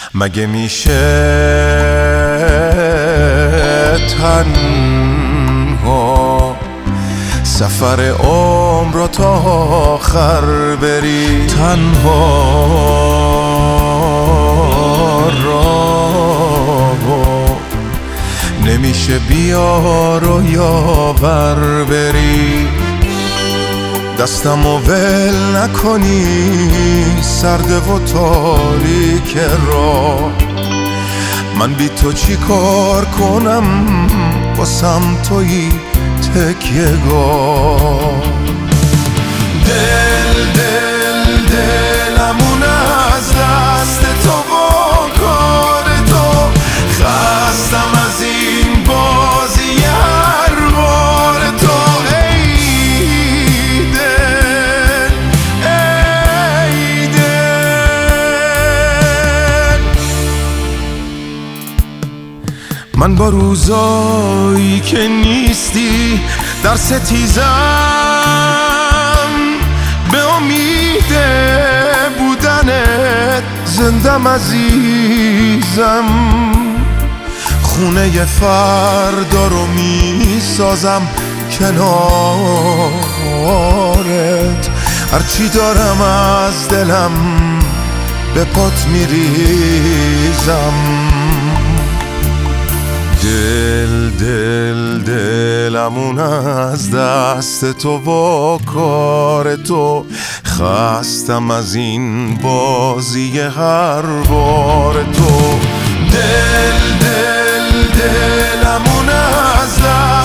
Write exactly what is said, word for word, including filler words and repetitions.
مگه میشه تنها سفر عمر رو تا آخر بری؟ تنها راهو نمیشه بیار و یاور بری. دستمو ول نکنی سرده و تاریک راه، من بی تو چی کار کنم واسم تویی تکیه گاه. دل دل دلمون از دست تو و کار تو، خستم از این بازی هر بار تو. ای دل ای دل، من با روزایی که نیستی در ستیزم، به امید بودنت زندم عزیزم. خونه فردا رو می سازم کنارت، هرچی دارم از دلم به پات می ریزم. دل دل دلمون از دست تو و کار تو، خستم از این بازی هر بار تو. دل دل دلمون از دست